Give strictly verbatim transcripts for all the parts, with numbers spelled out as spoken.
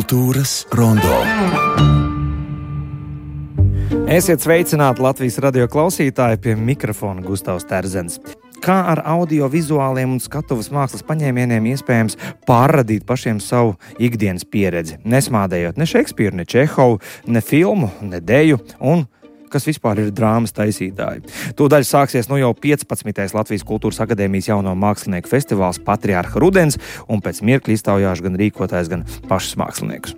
Kultūras rondo. Esiet sveicināti Latvijas radio klausītāji, pie mikrofona Gustavs Terzens. Kā ar audiovizuāliem un skatuves mākslas paņēmieniem iespējams pārradīt pašiem savu ikdienas pieredzi, nesmādējot ne Šekspīru, ne Čehovu, ne filmu, ne deju un kas vispār ir drāmas taisītāji. Tūdaļ sāksies nu jau piecpadsmitais Latvijas Kultūras akadēmijas jauno mākslinieku festivāls Patriarha Rudens, un pēc mirkļa iztaujāšu gan rīkotājs, gan pašus māksliniekus.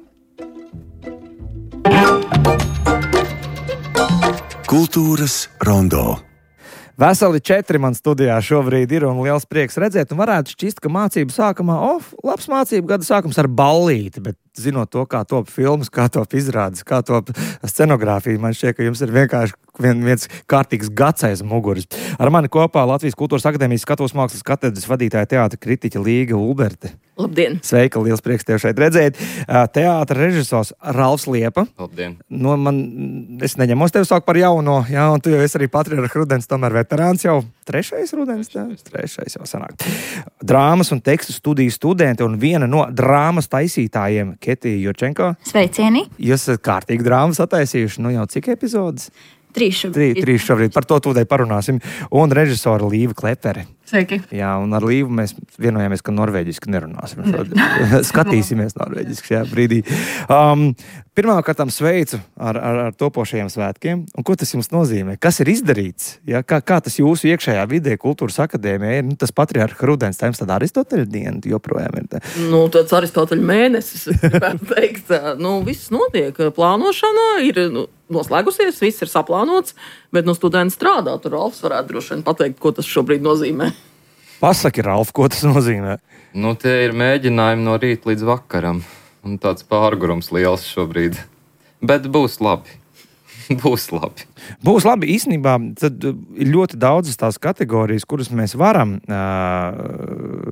Kultūras rondo. Veseli četri man studijā šobrīd ir, un liels prieks redzēt, un varētu šķist, ka mācību sākumā, of, labs mācību gada sākums ar ballīti, bet zinot to, kā top filmas, kā top izrādes, kā top scenogrāfija, man šķiet, ka jums ir vienkārši vien, viens kārtīgs gads aiz muguras. Ar mani kopā Latvijas Kultūras akadēmijas skatuves mākslas katedras vadītāja teātra kritiķa Līga Ulberte. Labdien! Sveika, liels prieks tev šeit redzēt. Teātra režisors Ralfs Liepa. Labdien! No man, es neņemos tevi sāk par jauno, jā, un tu jau esi arī Patriarha Rudens, tomēr veterāns jau trešais Rudens, tā? Trešais jau sanāk. Drāmas un tekstu studiju studenti un viena no drāmas taisītājiem Ketija Jurčenko. Sveicieni! Jūs esat kārtīgi drāmas attaisījuši, nu jau cik epizodes? Trīs šobrīd. Trīs šobrīd, par to tūdei parunāsim. Un režisora Līva Klepere. Sveiki! Jā, un ar Līvu mēs vienojāmies, ka norvēģiski nerunāsim. Skatīsimies norvēģiski šajā brīdī. Um, Pirmkārtām sveicu ar, ar, ar topošajiem svētkiem. Un ko tas jums nozīmē? Kas ir izdarīts? Ja? Kā, kā tas jūsu iekšējā vidē Kultūras akadēmijā ir? Nu, tas Patriarha Rudens, tā jums tāda Aristoteļa diena joprojām ir. Tā. Nu, tāds Aristoteļa mēnesis, gribētu teikt. Nu, viss notiek. Plānošana ir nu, noslēgusies, viss ir saplānots, bet nu, studenti strādā. Tur Ralfs varētu droši vien pateikt, ko tas šobrīd nozīmē. Pasaki, Ralf, ko tas nozīmē? Nu, tie ir mēģinājumi no rīta līdz vakaram. Un tāds pārgurums liels šobrīd. Bet būs labi. Būs labi. Būs labi. Īstenībā tad ir ļoti daudzas tās kategorijas, kuras mēs varam uh,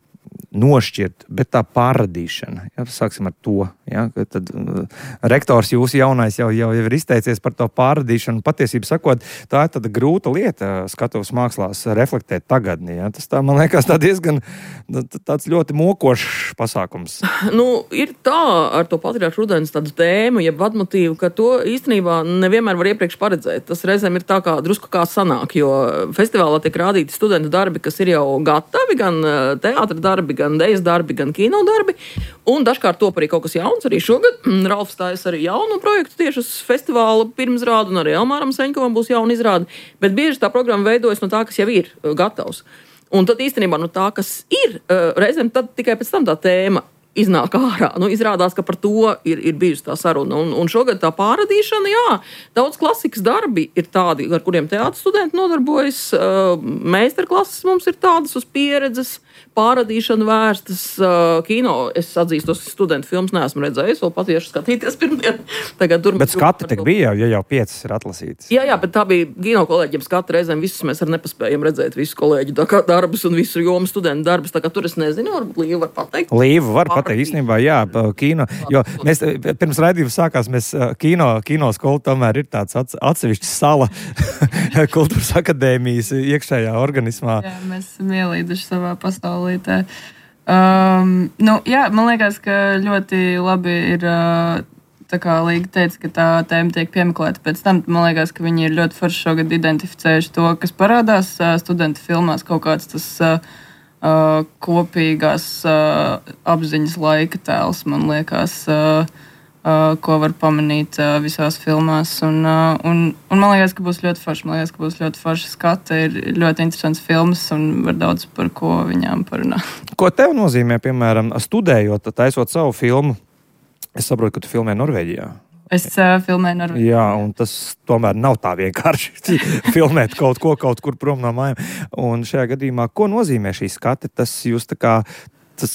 nošķirt, bet tā pārradīšana, ja, sāksim ar to, ja, tad uh, rektors jūsu jaunais jau, jau ir izteicies par to pārradīšanu, patiesību sakot, tā ir tāda grūta lieta skatuves mākslās reflektēt tagadni, ja, tas tā, man liekas, tā diezgan tāds ļoti mokošs pasākums. Nu, ir tā ar to Patriarha Rudens tādu tēmu, jeb vadmotīvu, ka to īstenībā nevienmēr var iepriekš paredzēt. Tas reizēm ir tā kā drusku kā sanāk, jo festivālā tiek rādīti studentu darbi, kas ir jau gatavi, gan teātra darbi, gan dejas darbi, gan kino darbi, un dažkārt top arī kaut kas jauns, arī šogad. Ralfs stājas arī jaunu projektu tieši uz festivāla pirmizrādu, un arī Elmāram Seņkovam būs jauna izrāde, bet bieži tā programma veidojas no tā, kas jau ir gatavs. Un tad īstenībā no tā, kas ir, reizēm tad tikai pēc tam tā tēma iznāk ārā. Nu, izrādās, ka par to ir, ir bijusi tā saruna. Un, un šogad tā pārradīšana, jā, daudz klasikas darbi ir tādi, ar kuriem teātra studenti nodarbojas. Meistarklases mums ir tādas uz pieredzes, pārradīšana vērstas. Kino, es atzīstos, studentu filmas neesmu redzējis, vēl pat iešu skatīties pirmdien. Tagad tur bet skati tik bija jau, ja jau piecas ir atlasītas. Jā, jā, bet tā bija kino kolēģiem skati reizēm, visus mēs ar nepaspējam redzēt, visu kolēģu darbus un visu jomu studentu darbus. Tā kā tur es nezinu, varbūt Līva var pateikt. Līva var pateikt. Īstenībā, jā, kino, jo mēs pirms raidījuma sākās, mēs kino, kino skolu tomēr ir tāds atsevišķs sala Kultūras akadēmijas iekšējā organismā. Jā, mēs esam ielīduši savā pasaulītē. Um, nu, jā, man liekas, ka ļoti labi ir, tā kā Līga teica, ka tā tēma tiek piemeklēta pēc tam. Man liekas, ka viņi ir ļoti forši šogad identificējuši to, kas parādās studentu filmās, kaut kāds tas Uh, kopīgās uh, apziņas laika tēls, man liekas, uh, uh, ko var pamanīt uh, visās filmās. Un, uh, un, un man liekas, ka būs ļoti forši. Man liekas, ka būs ļoti forši skati. Ir ļoti interesants filmas un var daudz par ko viņām parunāt. Ko tev nozīmē, piemēram, studējot, taisot savu filmu? Es saprotu, ka tu filmē Norvēģijā. Es uh, filmēju Norvēģijā. Jā, un tas tomēr nav tā vienkārši filmēt kaut ko, kaut kur prom no mājām. Un šajā gadījumā, ko nozīmē šī skati? Tas jūs tā kā, tas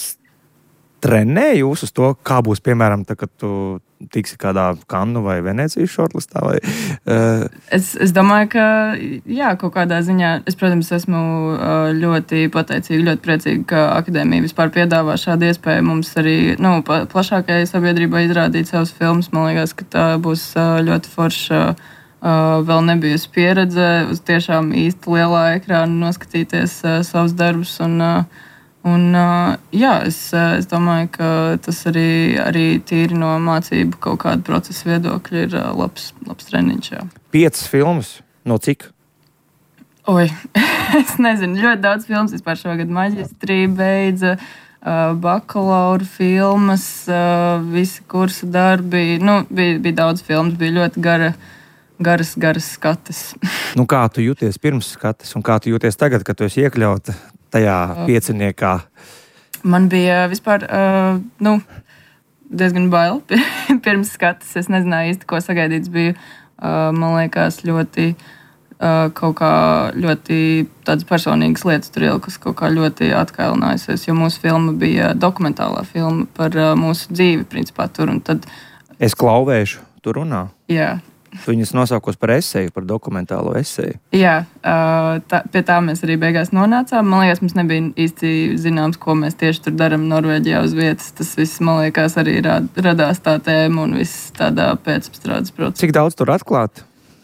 trenē jūs uz to, kā būs, piemēram, tā, kad tu tiksi kādā Kannu vai Venecijas šortlistā? Vai, uh... es, es domāju, ka jā, kaut kādā ziņā. Es, protams, esmu ļoti pateicīga, ļoti priecīga, ka akadēmija vispār piedāvā šādu iespēju mums arī nu, plašākajai sabiedrībai izrādīt savus filmus. Man liekas, ka tā būs ļoti forša, vēl nebijusi pieredze uz tiešām īsti lielā ekrāna noskatīties savus darbus un Un, jā, es, es domāju, ka tas arī, arī tīri no mācību kaut kāda procesa viedokļa ir labs, labs treniņš. Jā. Piecas filmas, no cik? Oi, es nezinu, ļoti daudz filmas vispār šogad maģistrī beidza, bakalaura filmas, visi kursa darbi. Nu, bija, bija daudz filmas, bija ļoti gara, garas, garas skates. Nu, kā tu jūties pirms skates un kā tu jūties tagad, kad tu esi iekļauta tajā pieciniekā? Man bija vispār uh, nu, diezgan bail pirms skates. Es nezināju īsti, ko sagaidīt. Biju, uh, man liekas, ļoti, uh, kaut kā ļoti tādas personīgas lietas tur ielikas, kaut kā ļoti atkailinājusies, jo mūsu filma bija dokumentālā filma par uh, mūsu dzīvi, principā, tur. Un tad... Es klauvēšu, tu runā? Jā. Tu viņas nosaukos par eseju, par dokumentālo eseju. Jā, tā, pie tā mēs arī beigās nonācām. Man liekas, mums nebija īsti zināms, ko mēs tieši tur darām Norvēģijā uz vietas. Tas viss, man liekas, arī radās tā tēma un viss tādā pēcapstrādes procesā. Cik daudz tur atklāt?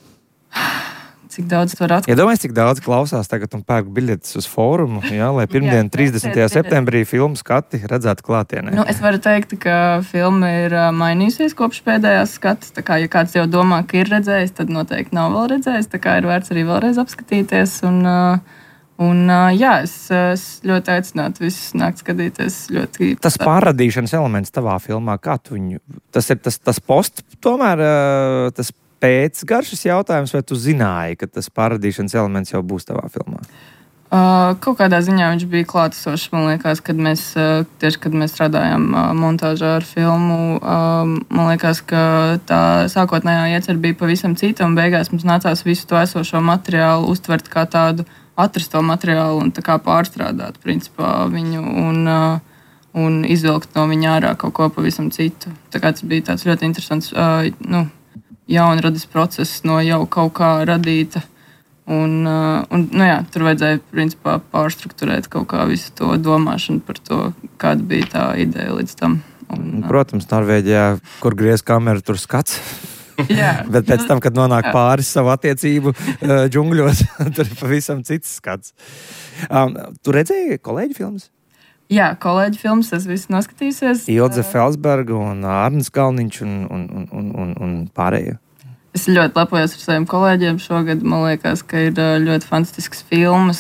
Cik daudz tur atklāt? Iedomājies, cik daudz klausās tagad un pērk biļetes uz fórumu, jā, lai pirmdien, trīsdesmitajā septembrī filmu skati redzētu klātienē. Nu, es varu teikt, ka filma ir mainījusies kopš pēdējās skatas. Tā kā, ja kāds jau domā, ka ir redzējis, tad noteikti nav vēl redzējis. Tā kā ir vērts arī vēlreiz apskatīties. Un, un jā, es, es ļoti aicinātu visus nākt skatīties. Ļoti... Tas pārradīšanas elements tavā filmā, kā tu viņu... Tas ir tas, tas posts, tomēr tas pēcgaršas jautājums, vai tu zināji, ka tas pārradīšanas elements jau būs tavā filmā? Uh, kaut kādā ziņā viņš bija klātesošs, man liekas, kad mēs, uh, tieši kad mēs strādājām uh, montāžā ar filmu. Uh, man liekas, ka tā sākotnējā iecer bija pavisam cita, un beigās mums nācās visu to esošo materiālu uztvert kā tādu atrasto materiālu un tā kā pārstrādāt, principā, viņu un, uh, un izvilkt no viņa ārā kaut ko pavisam citu. Tā kā tas bija tāds ļoti interesants, uh, nu, jaunradas process no jau kaut kā radīta. Un, un, nu jā, tur vajadzēja principā pārstrukturēt kaut kā visu to domāšanu par to, kāda bija tā ideja līdz tam. Un, protams, Norvēģijā, kur griez kameru, tur skats. Jā. Bet pēc tam, kad nonāk pāris savu attiecību džungļos, tur ir pavisam cits skats. Um, tu redzēji kolēģi filmas? Jā, kolēģi filmas es visu noskatījusies. Ilze Felsberga un Arnis Kalniņš un, un, un, un, un, un pārējie. Es ļoti lepojos ar saviem kolēģiem šogad. Man liekas, ka ir ļoti fantastiskas filmas.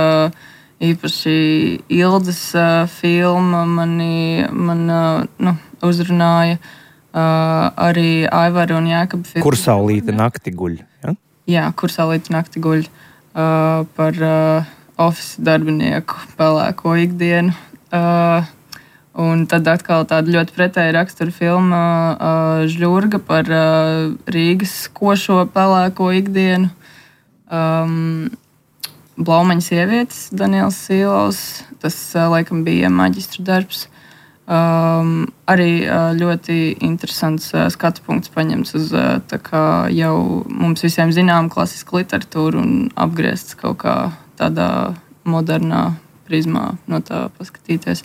Īpaši Ildes filma mani, man nu, uzrunāja. Arī Aivara un Jākaba filma. Kur saulīte nakti guļ? Ja? Jā, kur saulīte nakti guļ. Par office darbinieku pelēko ikdienu. Uh, un tad atkal tāda ļoti pretēja rakstura filma uh, Žļurga par uh, Rīgas košo pelēko ikdienu. Um, Blaumaņa sievietes, Daniels Sīlaus, tas uh, laikam bija maģistra darbs. Um, arī uh, ļoti interesants uh, skatu punkts paņemts uz uh, tā kā jau mums visiem zinām klasisku literatūru un apgriezts kaut kā tādā modernā prizmā no tā paskatīties.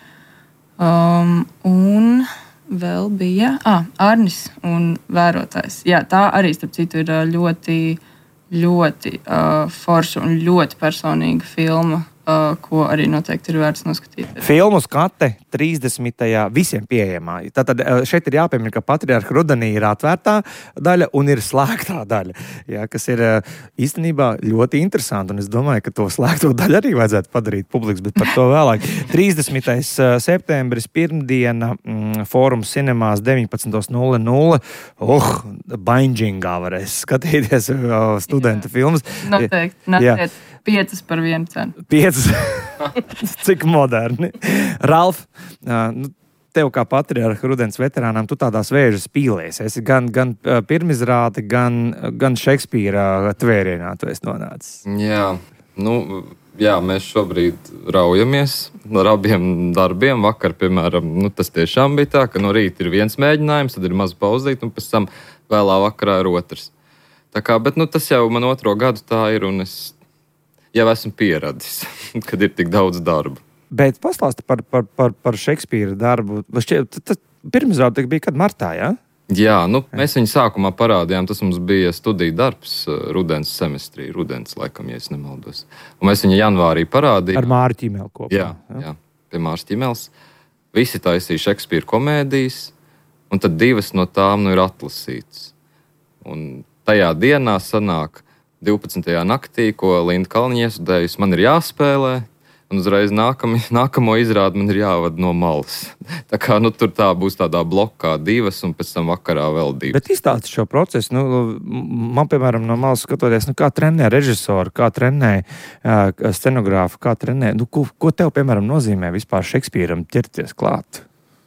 Um, un vēl bija ah, Arnis un Vērotājs. Jā, tā arī, starp citu, ir ļoti, ļoti uh, forša un ļoti personīga filma, uh, ko arī noteikti ir vērts noskatīties. Filmu skate trīsdesmitajā visiem pieejamā. Tātad šeit ir jāpiemina, ka Patriarha rudenī ir atvērtā daļa un ir slēgtā daļa, jā, kas ir īstenībā ļoti interesanti. Un es domāju, ka to slēgto daļu arī vajadzētu padarīt publiks, bet par to vēlāk. trīsdesmitais septembris, pirmdiena, mm, Fórums Cinemās deviņpadsmit nulle nulle. Oh, baņģingā varēs skatīties studentu jā. Filmas. Noteikti, nāciet piecas par vienu cenu. Piecas. Cik moderni. Ralf, nu, tev kā Patriarha rudens veterānam, tu tādās vēžas pīlēs. Esi gan, gan pirmizrāde, gan, gan Šekspīra tvērienā tu esi nonācis. Jā, nu, jā, mēs šobrīd raujamies ar abiem darbiem. Vakar, piemēram, nu, tas tiešām bija tā, ka no rīta ir viens mēģinājums, tad ir maz pauzīt, un pēc tam vēlā vakarā ir otrs. Tā kā, bet nu, tas jau man otro gadu tā ir, un es jau esmu pieradis, kad ir tik daudz darbu. Bet pastāsti par, par, par, par Šekspīra darbu. Tas pirmizrāde bija kad martā, jā? Jā, nu, mēs viņu sākumā parādījām. Tas mums bija studiju darbs rudens semestrī. Rudens, laikam, ja es nemaldos. Un mēs viņu janvārī parādījām. Ar Māri Ķīmeli kopā. Jā, jā. pie Mārs Ķimels. Visi taisīja Šekspīra komēdijas, un tad divas no tām nu ir atlasītas. Un tajā dienā sanāk divpadsmitajā naktī, ko Linda Kalniņa iesudējusi, man ir jāspēlē, un uzreiz nākam, nākamo izrādi man ir jāvada no malas. Tā kā nu, tur tā būs tādā blokā divas, un pēc tam vakarā vēl divas. Bet izstāsti šo procesu. Nu, man, piemēram, no malas skatoties, nu, kā trenē režisoru, kā trenē uh, scenogrāfu, kā trenē. Nu, ko, ko tev, piemēram, nozīmē vispār Šekspīram ķerties klāt?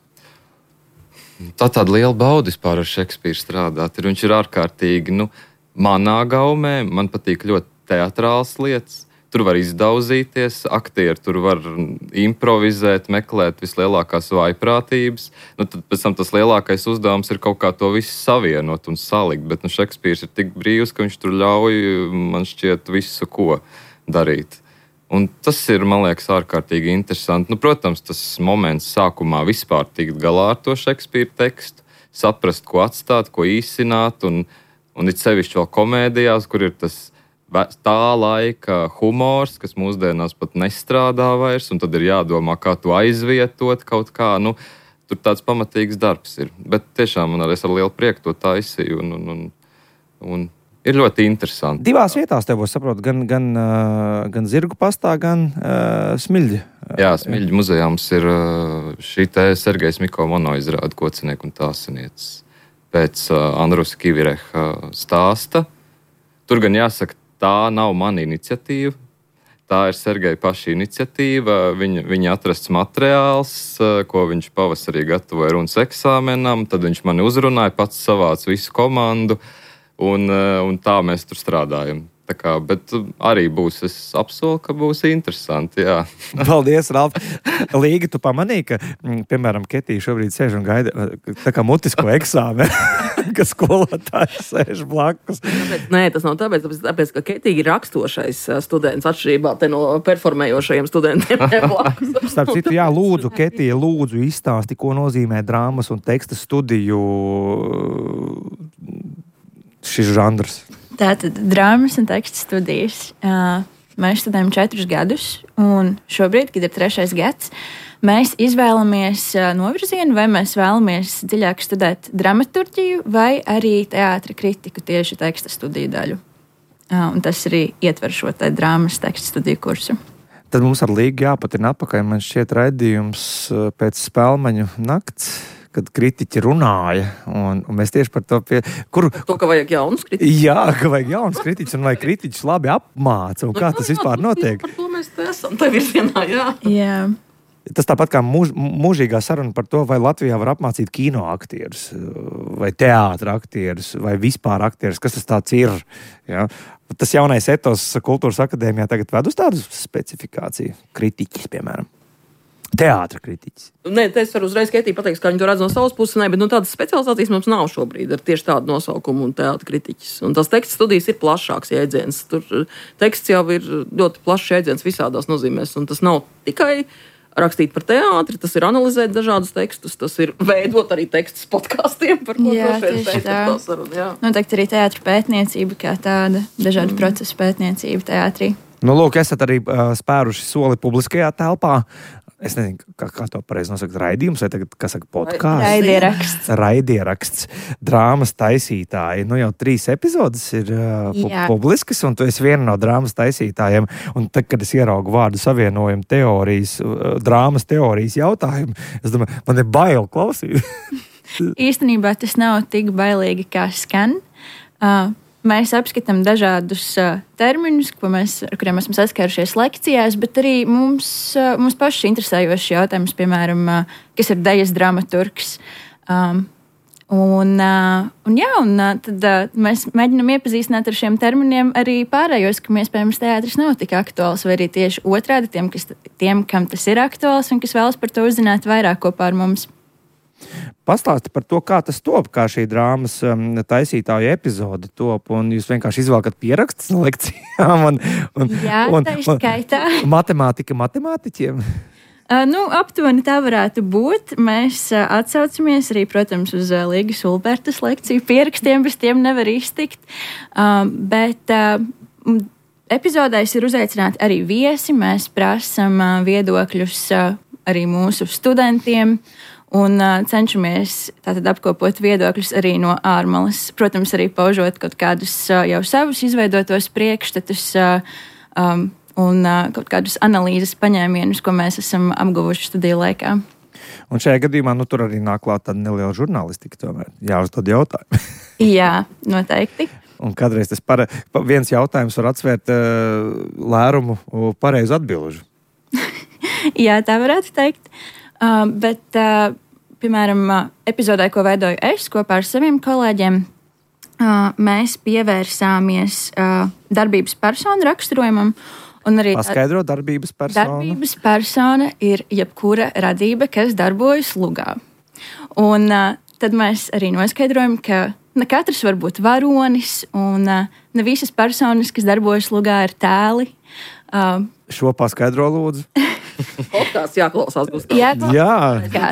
Tā tāda liela bauda vispār ar Šekspīru strādāt. Ir, viņš ir ārkārtīgi, nu, manā gaumē, man patīk ļoti teatrāls lietas. Tur var izdauzīties, aktieri tur var improvizēt, meklēt vislielākās vājprātības. Nu, tad pēc tam tas lielākais uzdevums ir kaut kā to visu savienot un salikt. Bet nu, Šekspīrs ir tik brīvs, ka viņš tur ļauj, man šķiet, visu ko darīt. Un tas ir, man liekas, ārkārtīgi interesanti. Nu, protams, tas moments sākumā vispār tikt galā ar to Šekspīra tekstu, saprast, ko atstāt, ko īsināt, un, un it sevišķi vēl komēdijās, kur ir tas tā laika humors, kas mūsdienās pat nestrādā vairs, un tad ir jādomā, kā to aizvietot kaut kā. Nu, tur tāds pamatīgs darbs ir. Bet tiešām man arī ar lielu prieku to taisīju, un, un, un, un ir ļoti interesanti. Divās vietās tev būs, saprot, gan, gan, uh, gan Zirgu pastā, gan uh, Smiļģa. Jā, Smiļģa muzejā mums ir uh, šī te Sergejs Miko mono izrāda Kocinieku un tāsinieces pēc uh, Andrusa Kivireha stāsta. Tur gan jāsaka, tā nav mana iniciatīva. Tā ir Sergeja paša iniciatīva. Viņa, viņa atrasts materiāls, ko viņš pavasarī gatavoja runas eksāmenam. Tad viņš mani uzrunāja, pats savāca visu komandu. Un, un tā mēs tur strādājam. Tā kā, bet arī būs, es apsolu, ka būs interesanti, jā. Paldies, Ralf. Līga, tu pamanīji, ka, piemēram, Ketija šobrīd sēž un gaida tā kā mutisko eksāmenu, ka skolotājs sēž blakus. Tāpēc, nē, tas nav tāpēc, tāpēc, ka Ketija ir rakstošais students atšķirībā te no performējošajiem studentiem blakus. Starp citu, jā, lūdzu, Ketija, lūdzu izstāsti, ko nozīmē drāmas un teksta studiju šis žanrs. Tātad drāmas un teksta studijas. Uh, mēs studējam četrus gadus, un šobrīd, kad ir trešais gads, mēs izvēlamies uh, novirzienu, vai mēs vēlamies dziļāk studēt dramaturģiju vai arī teātra kritiku tieši teksta studiju daļu. Uh, un tas arī ietver šo te drāmas teksta studiju kursu. Tad mums ar Līgu jāpatina atpakaļ. Man šķiet raidījums pēc Spēlmaņu nakts, kad kritiķi runāja, un, un mēs tieši par to pie... Kur, to, ka vajag jaunus kritiķus? Jā, ka vajag jaunus kritiķus, un vai kritiķus labi apmāca, un kā tas vispār notiek? Par to mēs te esam, te virzienā, jā. Jā. Tas tāpat kā mūž, mūžīgā saruna par to, vai Latvijā var apmācīt kino aktierus, vai teātra aktierus, vai vispār aktierus, kas tas tāds ir. Ja? Tas jaunais etos Kultūras akadēmijā tagad ved uz tādu specifikāciju. Kritiķis, piemēram. Teātra kritiķis. Nē, es varu uzreiz Ketija pateikt, kā viņi to redz no savas puses, ne, bet nu, tādas specializācijas mums nav šobrīd ar tieši tādu nosaukumu un teātra kritiķis. Un tas teksta studijas ir plašāks jēdziens. Tur teksts jau ir ļoti plašs jēdziens visādās nozīmēs, un tas nav tikai rakstīt par teātri, tas ir analizēt dažādus tekstus, tas ir veidot arī tekstus podkastiem, par ko jā, droši vien tieši tā. saruna. Noteikti arī teātra pētniecība kā tāda, dažādu mm. procesu pētniecība teātrī. Nu, lūk, esat arī uh, spēruši soli publiskajā telpā. Es nezinu, kā, kā to pareizi nosaka, raidījums vai tagad, kā saka, podkāsts? Raidieraksts. Raidieraksts. Drāmas taisītāji. Nu, jau trīs epizodes ir uh, pu- publiskas, un tu esi viena no drāmas taisītājiem. Un tad, kad es ieraugu vārdu savienojumu teorijas, uh, drāmas teorijas jautājumu, es domāju, man ir bail klausīt. Īstenībā tas nav tik bailīgi, kā skan. Uh, Mēs apskatām dažādus uh, terminus, ko mēs, ar kuriem esam saskārušies lekcijās, bet arī mums, uh, mums pašs interesējošs jautājums, piemēram, uh, kas ir dejas dramaturgs. Um, un, uh, un, jā, un uh, tad uh, mēs mēģinām iepazīstināt ar šiem terminiem arī pārējos, kam iespējams teātris nav tik aktuāls, vai arī tieši otrādi tiem, kas, tiem, kam tas ir aktuāls un kas vēlas par to uzzināt vairāk kopā ar mums. Pastāsti par to, kā tas top, kā šī drāmas um, taisītāja epizode top, un jūs vienkārši izvēlkat pierakstus no lekcijām. Un, un, Jā, un, tā ir skaitā. Matemātika matemātiķiem? Uh, nu, aptuveni tā varētu būt. Mēs uh, atsaucamies arī, protams, uz uh, Līgas Ulbertas lekciju. Pierakstiem bez tiem nevar iztikt. Uh, bet uh, epizodēs ir uzaicināti arī viesi. Mēs prasam uh, viedokļus uh, arī mūsu studentiem. Un uh, cenšamies tātad apkopot viedokļus arī no ārmalas. Protams, arī paužot kaut kādus uh, jau savus izveidotos priekšstatus uh, um, un uh, kaut kādus analīzes paņēmienus, ko mēs esam apguvuši studiju laikā. Un šajā gadījumā nu, tur arī nāk klāt tāda neliela žurnālistika, tomēr jāuzdod jautājumu. Jā, noteikti. Un kādreiz tas para, viens jautājums var atsvērt uh, lērumu pareizu atbilžu. Jā, tā varētu teikt. Uh, bet, uh, piemēram, uh, epizodē, ko veidoju es kopā ar saviem kolēģiem, uh, mēs pievērsāmies uh, darbības personu raksturojumam. Paskaidro darbības personu. Darbības persona ir jebkura radība, kas darbojas lugā. Un uh, tad mēs arī noskaidrojam, ka ne katrs var būt varonis, un uh, ne visas personas, kas darbojas lugā, ir tēli. Uh, Šo paskaidro lūdzu. Podkāsts jāklausās. Jā, Jā.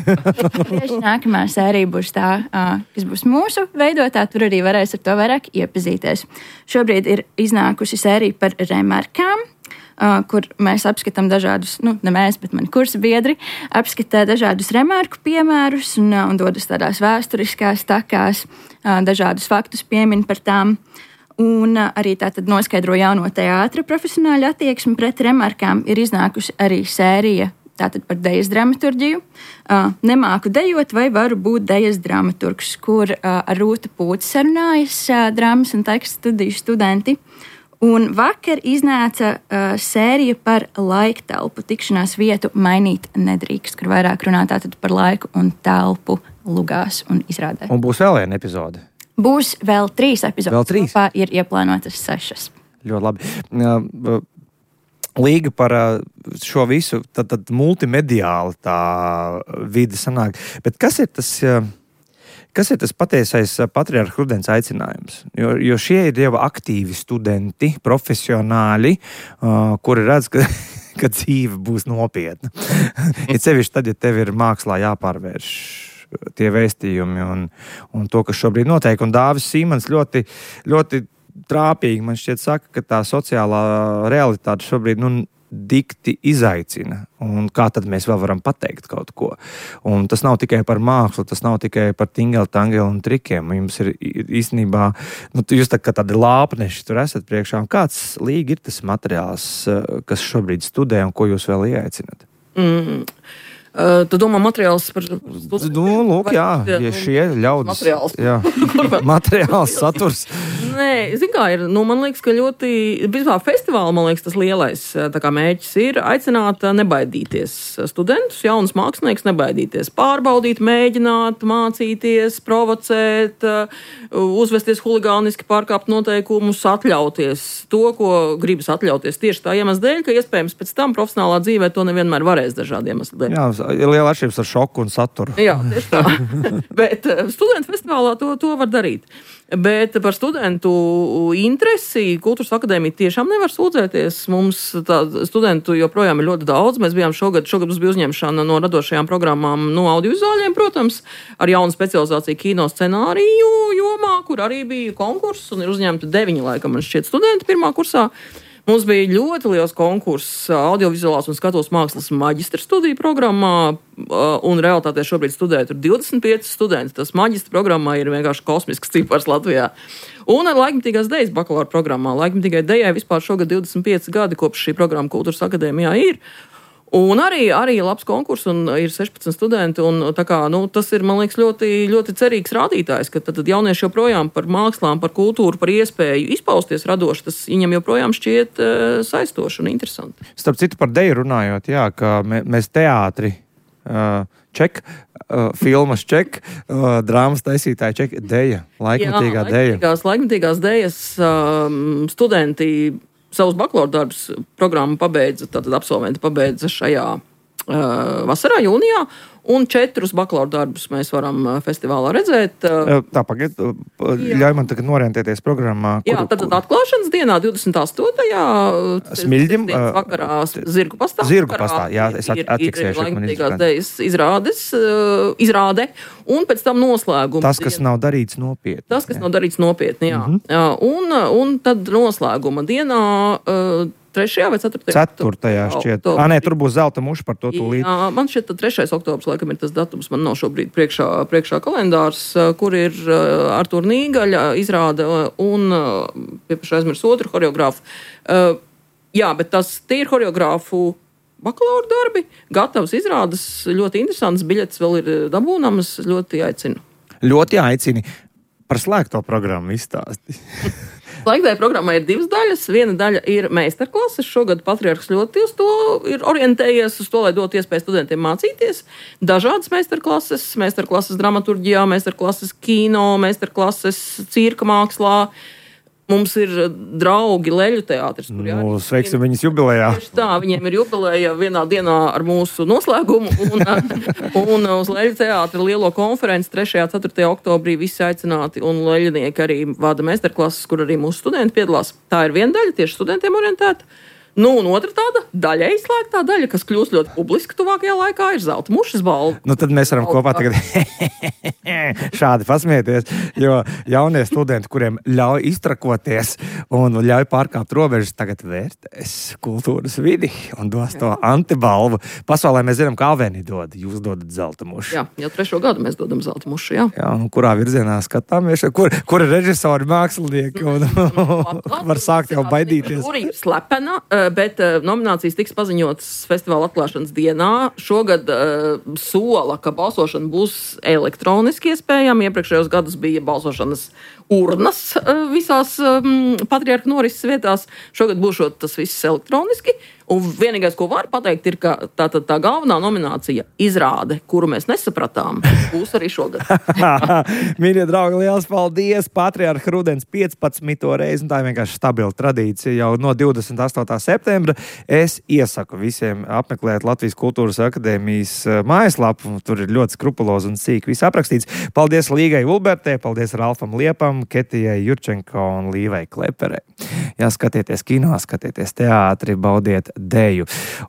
Tieši nākamā sērija būs tā, kas būs mūsu veidotā. Tur arī varēs ar to vairāk iepazīties. Šobrīd ir iznākusi sērija par remarkām, kur mēs apskatām dažādus, nu, ne mēs, bet mani kursa biedri, apskatā dažādus remarku piemērus un, un dodas tādās vēsturiskās takās, dažādus faktus piemin par tām. Un arī tātad noskaidro jauno teātra profesionāļu attieksmi pret remarkām. Ir iznākusi arī sērija tātad par dejas dramaturģiju. Nemāku dejot vai varu būt dejas dramaturgs, kur ar Rūtu Pūci sarunājas drāmas un tekstu studiju studenti. Un vakar iznāca sērija par laiktelpu, tikšanās vietu mainīt nedrīkst, kur vairāk runā tātad par laiku un telpu lugās un izrādē. Un būs vēl viena epizode. Būs vēl trīs epizodes. Vēl trīs? Kopā ir ieplānotas sešas. Ļoti labi. Līga par šo visu, tad, tad multimediāli tā vide sanāk. Bet kas ir tas, kas ir tas patiesais patriarha rudens aicinājums? Jo, jo šie ir jau aktīvi studenti, profesionāļi, kuri redz, ka, ka dzīve būs nopietna. Ir sevišķi tad, ja tev ir mākslā jāpārvērš tie vēstījumi un, un to, kas šobrīd notiek. Un Dāvis Sīmans ļoti, ļoti trāpīgi man šķiet saka, ka tā sociālā realitāte šobrīd nu, dikti izaicina. Un kā tad mēs vēl varam pateikt kaut ko? Un tas nav tikai par mākslu, tas nav tikai par tingeli, tangeli un trikiem. Jums ir īstenībā, nu, jūs tā kā tādi lāpneši tur esat priekšā. Un kāds līgi ir tas materiāls, kas šobrīd studē un ko jūs vēl ieaicinat? Mm. Uh, tu domā materiāls par... Nu, lūk, jā, ja šie ļaudis... Materiāls. Jā, materiāls saturs. Nē, zin kā ir, nu, man liekas, ka ļoti, vispār festivāla, man liekas, tas lielais tā kā mēģis ir aicināt nebaidīties studentus, jaunus mākslinieks nebaidīties, pārbaudīt, mēģināt, mācīties, provocēt, uzvesties huligāniski, pārkāpt noteikumus, atļauties to, ko gribas atļauties tieši tā iemesla dēļ, ka iespējams pēc tam profesionālā dzīvē to nevienmēr varēs dažādi iemesli dēļ. Jā, ir liela atšķirības ar šoku un saturu. Jā, tieši tā. Bet studentu festivālā to, to var darīt. Bet par studentu interesi Kultūras akadēmija tiešām nevar sūdzēties. Mums tā studentu joprojām ir ļoti daudz. Mēs bijām šogad, šogad mums bija uzņemšana no radošajām programmām, no audiovizuāļiem, protams, ar jaunu specializāciju kino scenāriju jomā, kur arī bija konkurss un ir uzņemti deviņi, laikam, man šķiet, studenti pirmā kursā. Mums bija ļoti liels konkurss audiovizuālās un skatuves mākslas maģistra studiju programmā, un realitātē šobrīd studē tur divdesmit pieci studenti. Tas maģistra programmā ir vienkārši kosmisks cipars Latvijā. Un ar laikmetīgās dejas bakalaura programmā. Laikmetīgai dejai vispār šogad divdesmit pieci gadi, kopš šī programma Kultūras akadēmijā ir. Un arī, arī labs konkurss, un ir sešpadsmit studenti, un tā kā, nu, tas ir, man liekas, ļoti, ļoti cerīgs rādītājs, ka tad, tad jaunieši joprojām par mākslām, par kultūru, par iespēju izpausties radoši, tas viņam joprojām šķiet uh, saistoši un interesanti. Starp citu par deju runājot, jā, ka mē, mēs teātri uh, ček, uh, filmas ček, uh, drāmas taisītāji ček, deja, laikmetīgā jā, deja. Laikmetīgās, laikmetīgās dejas um, studenti savus bakalaura darbus programmu pabeidza, tātad absolventi pabeidza šajā uh, vasarā, jūnijā, un četrus bakalaura darbus mēs varam festivālā redzēt. Tā, pagaid, ļauj man tagad norientēties programmā. Kur, Jā, tad atklāšanas dienā, divdesmit astotajā Smilģim, vakarā Zirgu pastā. Zirgu pastā, jā, es atfiksēšu. Ir laikmetīgās dejas izrādes, izrāde, un pēc tam noslēgums. Tas, kas nav darīts nopietni. Tas, kas jā. nav darīts nopietni, jā. Mm-hmm. Un, un tad noslēguma dienā trešajā vai ceturtajā? Ceturtajā šķiet. Ā, nē, tur būs zelta muša par to tūlīt. Jā, man šķiet, ka trešais oktobrs laikam ir tas datums. Man nav šobrīd priekšā, priekšā kalendārs, kur ir Artūra Nīgaļa izrāde un piepaši aizmirs otru horeogrāfu. Jā, bet tas tie ir horeogrāfu bakalaura darbi, gatavs izrādes, ļoti interesants, biļetes vēl ir dabūnamas, ļoti aicinu. Ļoti aicini. Par slēgto programmu izstāsti. Slēgtajai programmai ir divas daļas. Viena daļa ir meistarklases. Šogad patriarhs ļoti uz to ir orientējies, uz to, lai dotu iespēju studentiem mācīties. Dažādas meistarklases, meistarklases dramaturģijā, meistarklases kino, meistarklases cirka mākslā. Mums ir draugi Leļu teātris. Nu, sveiksim viņas jubilejā. Tā, viņiem ir jubileja vienā dienā ar mūsu noslēgumu. Un, un uz Leļu teātra lielo konferenci trešajā un ceturtajā oktobrī visi aicināti. Un leļinieki arī vada meistarklases, kur arī mūsu studenti piedalās. Tā ir viena daļa, tieši studentiem orientēta. Nu, un otra tāda daļai slēgtā daļa, kas kļūst ļoti publiska tuvākajā laikā, ir zelta mušas balva. Nu, tad mēs varam kopā tagad šādi pasmieties, jo jaunie studenti, kuriem ļauj iztrakoties un ļauj pārkāpt robežas, tagad vērtēs kultūras vidi un dos to antibalvu. Pasaulē mēs zinām, kā Aveni dod, jūs dodat zelta mušu. Jā, jau trešo gadu mēs dodam zelta mušu, jā. Jā, un kurā virzienā skatāmies, kur, kur ir režisori, mākslinieki un var sākt jau baidīties. Tur ir slepena. Bet uh, nominācijas tiks paziņotas festivāla atklāšanas dienā. Šogad uh, sola, ka balsošana būs elektroniski iespējama. Iepriekšējos gadus bija balsošanas urnas uh, visās um, patriarha norises vietās. Šogad būs tas viss elektroniski. Un vienīgais, ko var pateikt, ir, ka tā, tā, tā galvenā nominācija izrāde, kuru mēs nesapratām, būs arī šogad. Mīļie draugi, liels paldies! Patriarha rudens piecpadsmito reizi, un tā ir vienkārši stabila tradīcija jau no divdesmit astotā septembra. Es iesaku visiem apmeklēt Latvijas Kultūras akadēmijas mājaslapu. Tur ir ļoti skrupulozi un sīki viss aprakstīts. Paldies Līgai Ulbertē, paldies Ralfam Liepam, Ketijai Jurčenko un Līvai Kleperei. Jā, skatieties kino, skatieties teātri, baudiet deju.